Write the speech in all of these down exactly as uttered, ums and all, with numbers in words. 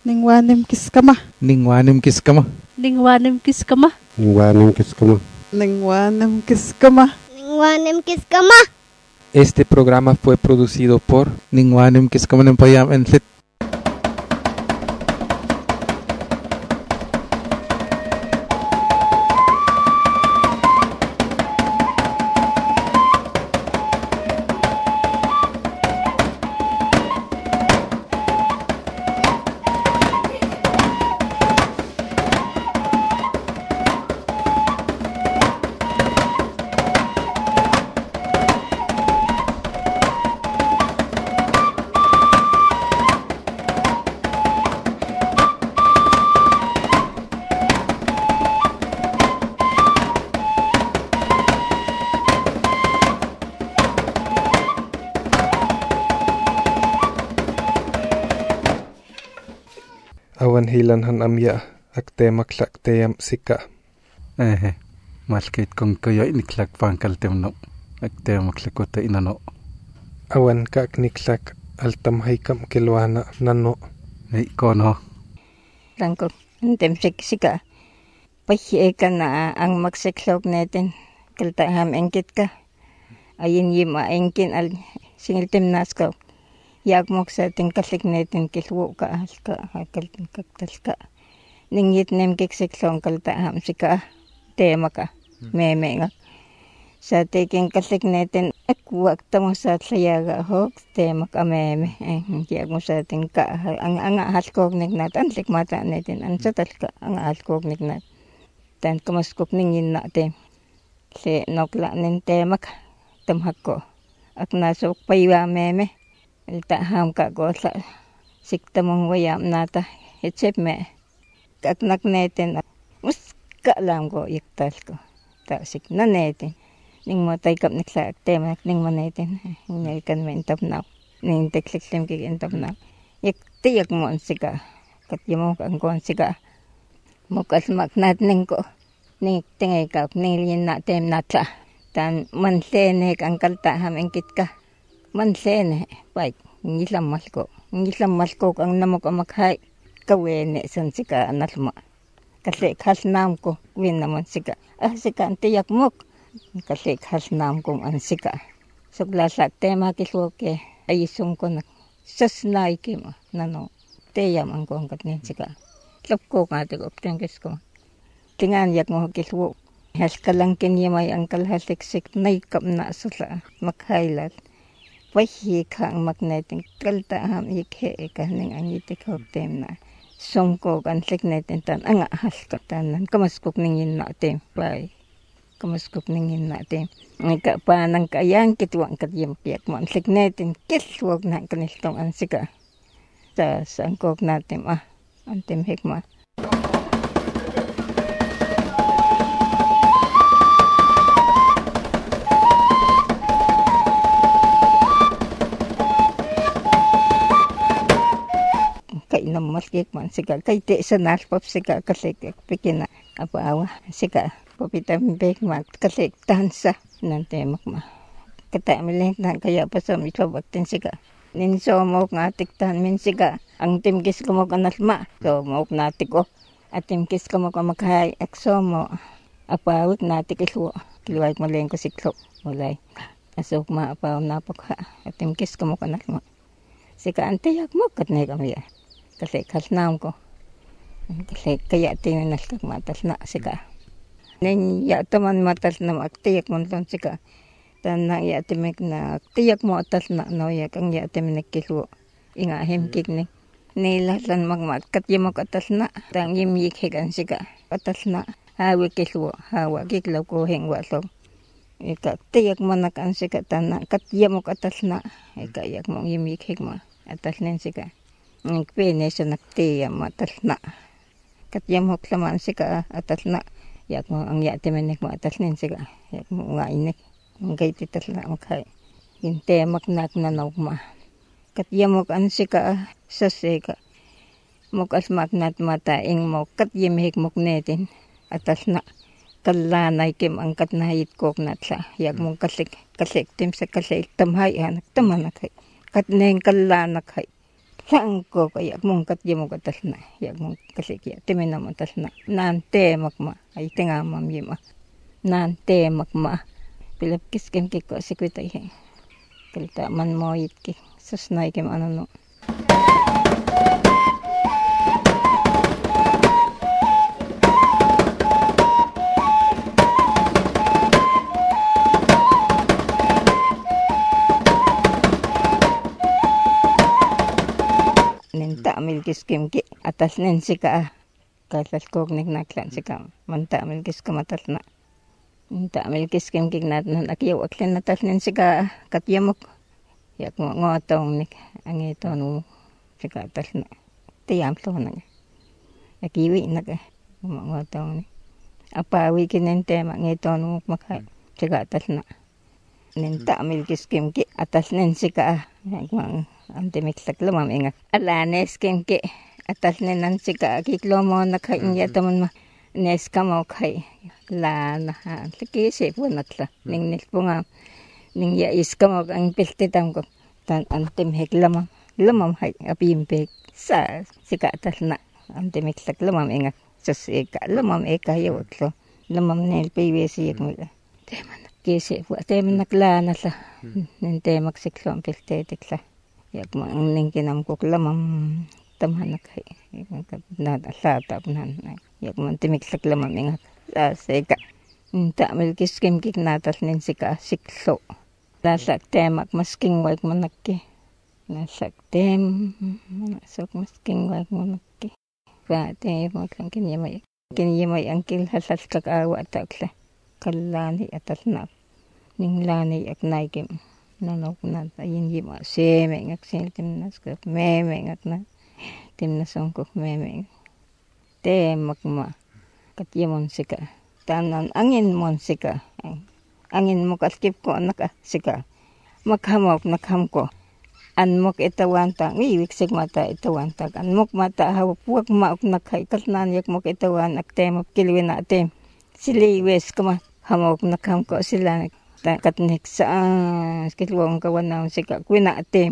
Ningwanim kiskama. Ningwanim kiskama. Ningwanim kiskama. Ningwanim kiskama. Ningwanim kiskama. Ningwanim kiskama. Este programa fue producido por Ningwanim Kiskama Nempayam en Fit. Awan hilan han amya akte maklak teyam sika. Eh, malkit kong kayo iniklak pangkal temno. Akte maklakota inano. Awan kak niklak altam haikam kilwana nano. Ay kono. Tangko intem sika. Pahi kana ang magsiklog natin. Kaltaham engkit ka. Ayin yima engkin al singiltim naskaw. Yak mok sa ating kasignetin kilwo ka halka hakaltin kaktalka. Ningit nem kiksiklong kaltaham sika tema ka meme nga. Sa ating kasignetin akwak tamo sa tlayaga hok tema ka meme. Yak mo sa ating ka ang ang halkog nignat anlik mata natin ang sa talka ang halkog nignat. Tan kamaskop ningin natin. Si nokla nin tema ka tamhak ko. Ak nasok paywa meme. Taham ka ko sa sikta mong wayam nata hitsip me kaknak netin mus ka lang ko iktal ko ta sik na netin ning mo tay kap niksa tema ning mo netin ning kan men tap na ning tekliklem ki intap na ik tiyak mo sika kat yamo ang kon sika mo kasmak nat ning ko ning tingay kap ning lin na tem nata tan man sene ang kalta ham engkit ka man sene pai ngilam malko ngilam malko ang namok amakhay kawene san sika analma kasi khas nam ko win naman sika ah sika antiyak mok kasi khas nam ko an sika sugla sa tema kiswoke ayisung ko na sasnay kimo nano teyam ang kong katnin sika lop ko ngate ko tengkes ko tingan yak mo kiswo has kalangkin yamay ang kalhasiksik nay kap na sula makhaylat Pahi kang magneting kalta ham ikhe ikaning ang itik hoktem na songko kan signetin tan ang ahas katanan kamaskop ningin natin pai kamaskop ningin natin ang kapanang kayang kitwang kadyam piyak mo ang signetin kiswag na kanistong ang sika sa sangkok natin ah antim hikma maskik man sika kay te sa naspop sika kasi pikina apa awa sika popita mbek mak kasi tansa nante makma kata mileng na kaya pasam ito baktin sika nin so mo ngatik tan min sika ang timkis ko mo kanasma so mo natik ko at timkis ko mo kamakhay akso mo apa awik natik iswo kilway maleng ko siklo mulay asok ma apa napakha at timkis ko mo kanasma sika antiyak mo katne kami kasi kasnam ko kasi kaya tinanas kag matas na sika nen ya taman matas na aktiyak mon ton sika tan na ya timek na aktiyak mo atas na no ya kang ya timek kiswo inga hemkik ni nilasan magmat kat yamo atas na tang yimik hegan sika atas na hawi kiswo hawa kiklaw ko hengwa so ika tiyak mo nakan sika tan na kat yamo atas na ika yak mo yimik hegma atas nen sika ng pene sa naktiya matas na katyam hok laman sika atas na yak mo ang yate menek mo atas nin sika yak mo nga inek ang kay titas na makhay hinte maknak na naugma katyam hok an sika sa sika mokas maknat mata ing mo katyam hik mok netin atas na kalanay kim ang katnahit kok nat sa yak mo kasik kasik tim sa kasik tamhay anak tamanak hay katneng kalanak hay Langko ka yak mong kat yemo ka talna yak mong kasikya timena mo talna nan te makma ay tinga mam yema nan te makma pilap kiskem ki ko sikwita ihe kalta man mo yitki susnay kem ano no Tamil kiskim ki atas nen sika katas kog nek naklan sika man tamil kiskim atas na tamil kiskim ki nat na akiyo aklen atas nen sika katyamok yak mo ngotong nik angi tonu sika atas na tiyam to na akiwi na ka mo ngotong ni apa wi kinen tema ngi tonu makha sika atas na nen tamil kiskim ki atas nen sika yak mo Ante miksak lumam ingat. Ala neskem ke atas nenan sika kiklomo na kain ya taman ma neska mo kai la na ha laki se punatla ning nis punga ning ya iska mo ang pilte tam ko tan antem hek lamam lamam hai apim pe sa sika atas na ante miksak lumam ingat sus eka lumam eka yotlo lumam nel pvc yak mo teman kese fu teman nakla na sa nente maksiklom pilte tikla yak mo ang ningkinam ko lamam tamhanak hay na asata punan yak mo timiksak lamam ingat sa seka tamil kiskim kik natas nin sika sikso lasak temak masking wag manakki lasak tem sok masking wag manakki pa te mo kan kinyamay kinyamay ang kilhasas kakawa takla kalani atas na ning lani ak naikim nanok na ayin yima seme ngak sel timnas ko meme ngak na timnas ko meme te makma katyamon sika tanan angin mon sika angin mo kaskip ko naka sika makhamok nakham ko anmok itawanta ngiwik sigmata itawanta anmok mata hawak maok nakai kalnan yak mok itawan aktem kilwin atem siliwes kama hamok nakham ko sila katnek sa skilwong kawan na sika kwina atem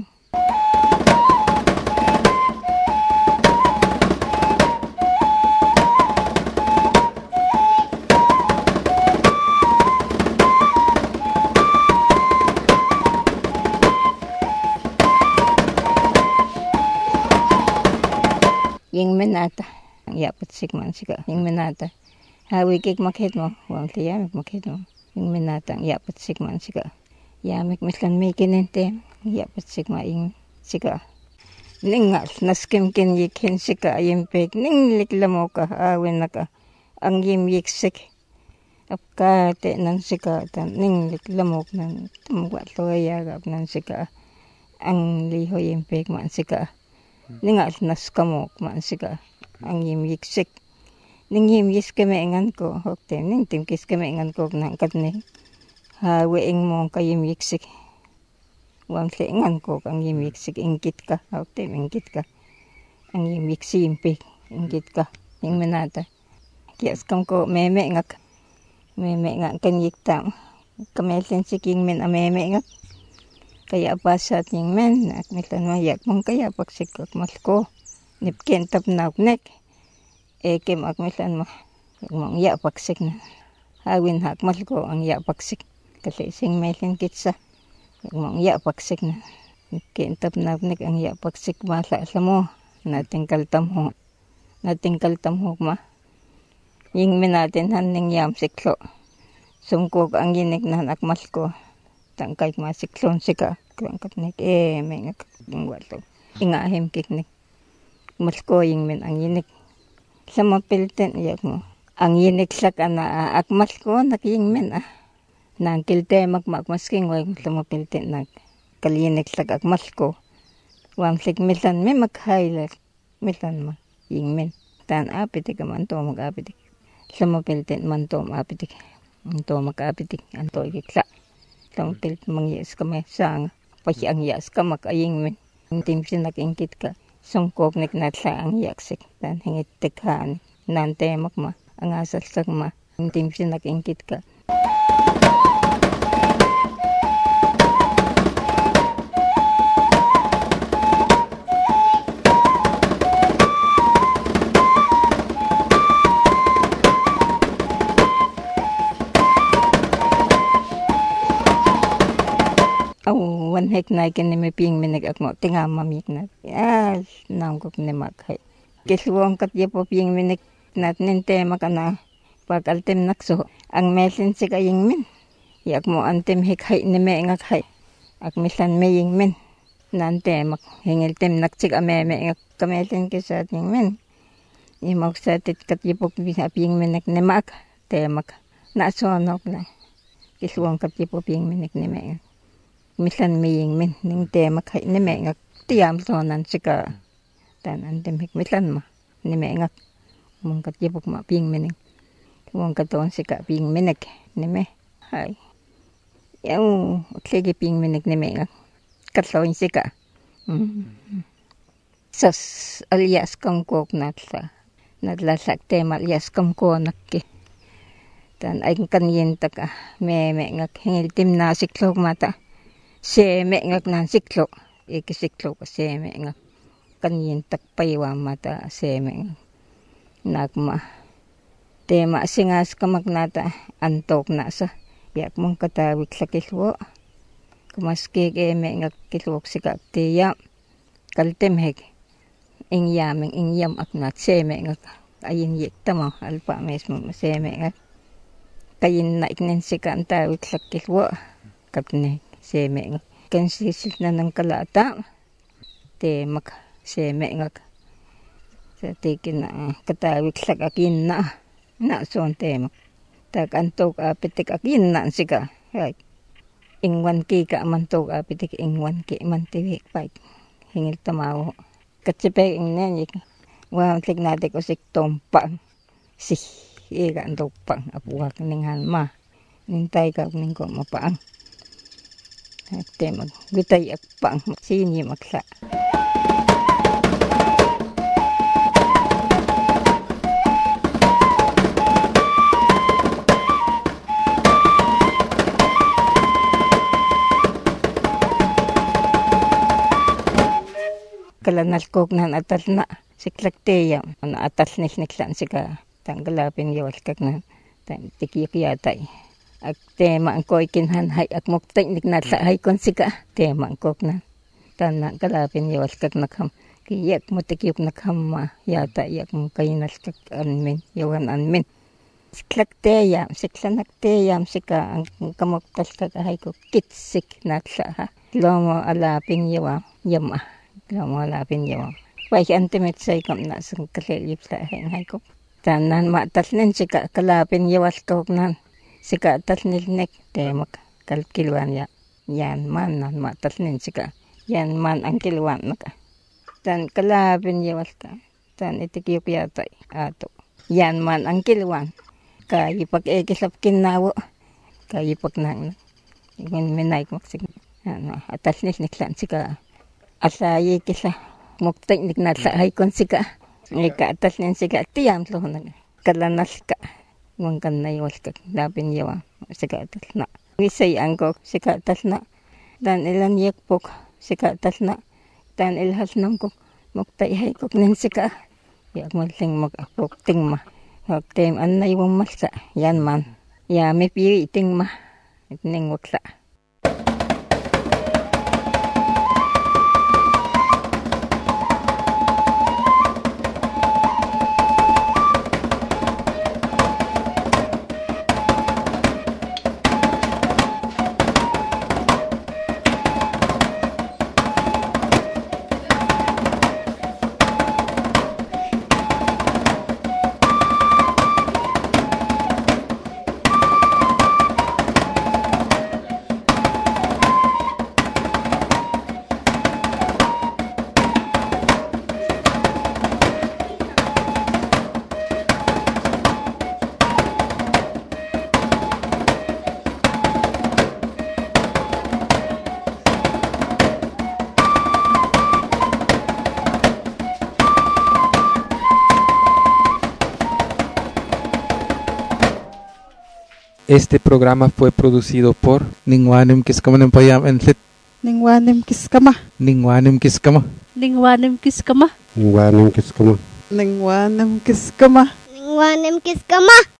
yung menata yapat sigman sika yung menata hawi kik makhet mo wang tiyamik makhet mo yung menata yapat sigman sika yamik miskan mikinente yapat sigma ing sika ningal naskim kin yikin sika yimpek ning liklamo ka awin naka ang yim yiksik apkate nan sika tan ning liklamo nan tumwa toya gap nan sika ang liho yimpek man sika ningal naskamok man sika ang yim yiksik ning yim yis kemengan ko hokte ning tim kis kemengan ko nang katne ha weing mo kayim yiksik wang sengan ko ang yim yiksik ingkit ka hokte ingkit ka ang yim yiksi impik ingkit ka ing menata kias kam ko meme ngak meme ngak kan yiktam kamelen siking men a meme ngak kaya pasat ning men at mitan mayak mong kaya paksikot masko nipken tap nauknek eke makmitan mo mong ya paksik na hawin hak masko ang ya paksik kasi sing melen kitsa mong ya paksik na nipken tap nauknek ang ya paksik masa sa mo nating kaltam ho nating kaltam ho ma ying minatin han ning yam siklo sumkog ang yinik na hak masko tangkay masiklon sika kangkat nek eh mengak ngwato ingahim kiknik masko ying men ang yinik sama pilten yak mo ang yinik sak ana ak masko naking men ah nang kilte magmak masking way sama pilten nag kalinik sak ak masko wang sik misan me maghighlight misan ma ying men tan apitik man to magapitik sama pilten man to apitik to magapitik anto ikla tampil mangyas kami sang pasyang yas kamak aying men tim sinak ingkit ka sungkog nek natla ang yaksik tan hingit tekhan nante makma ang asal sagma tim sinak ingkit ka hek na ken ni me ping minik ak mo tinga mamik na ah nang kok ne mak hai kiswong kat ye po ping minik nat nin te makana pakaltem nakso ang mesin si kaying min yak mo antem hek hai ni me ngak hai ak misan me ying min nante mak hingel tem nakchik ame me ngak kamelin ke sa ting min imok sa tit kat ye po ping minik ne mak te mak na so nok na kiswong kat ye po ping minik ne me misan me ying min ning te mak hai ni me ngak tiam so nan sika tan antem hek misan ma ni me ngak mong kat ye po ma ping minik mong katon sika ping minik ni me hai yaw tlegi ping minik ni me ngak katloin sika sos alias kongkok natla natla sakte alias kongko nakki tan ay kanyen taka me me ngak hingil tim na siklok mata se me ngak nan siklok iki siklok se me ngak kanyen tak paywa mata se me nakma tema singas kamagnata antok na sa yak mong katawik sa kiswo kumaske ke me ngak kiswok sika tiya kaltem hek ing yaming ing yam aknat se me ngak ayin yek tamo alpa mesmo se me ngak kayin na iknen sika antawik sa kiswo kapne se me ngak kansisit na ng kalata te mak se me ngak sa tikin na katawik sa akin na na son tema tak antok apitik akin na sika right ingwan ki ka mantok apitik ingwan ki mantiwik pait hingil tamaw katsipe ingnen yik wa tik natik usik tompang si ika antok pang apuwak ninghan ma nintay ka ning ko mapaang tema gitay akpang sini maksa kalanal kok nan atas na siklak teya na atas nis niklan sika tanggalapin yawal kak na tikiyok yatay ak tema ang koy kinhan hay ak muktay niknat sa hay kon sika tema ang kok na tan na galapin yawal kak nakham kiyak mo tikiyok nakham ma yata yak mo kayinas kak anmin yawan anmin siklak teya siklanak teya sika ang kamuktas kak hay ko kitsik natsa ha lomo alapin yawa yama wala pin yaw wai antimit say kam na sang kalilip sa heng hay ko tanan matas nin sika kalapin yawas kok nan sika tas nilnek temak kalkilwan ya yan man nan matas nin sika yan man ang kilwan naka tan kalapin yawas ka tan itikiyok yatay ato yan man ang kilwan kayipag ekisap kinawo kayipag nang ikon minay maksig ano atas nisniklan sika asayi kisa muktay niknat sa hay kon sika ika atas nin sika tiyam so na kalanas ka mong kanay was ka lapin yawa sika atas na wisay angkok sika atas na dan ilan yakpok sika atas na dan ilhas nangkok muktay hay kok nin sika yak maling mag-apok ting ma wag tem anay wang masa yan man ya may piri ting ma itning waksa. Este programa fue producido por Ningwanim Kiskama Payam and Lit Ningwanim Kiskama Ningwanim Kiskama Ningwanim Kiskama Ningwanim Kiskama Ningwanim Kiskama Ningwanim Kiskama